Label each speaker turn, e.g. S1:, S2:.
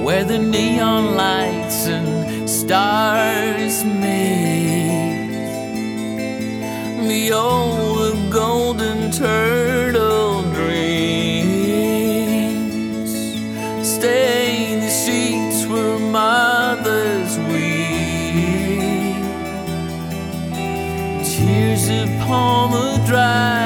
S1: where the neon lights and stars meet. Behold the golden turtle dreams. Stain the sheets where mothers weep. Tears upon the dry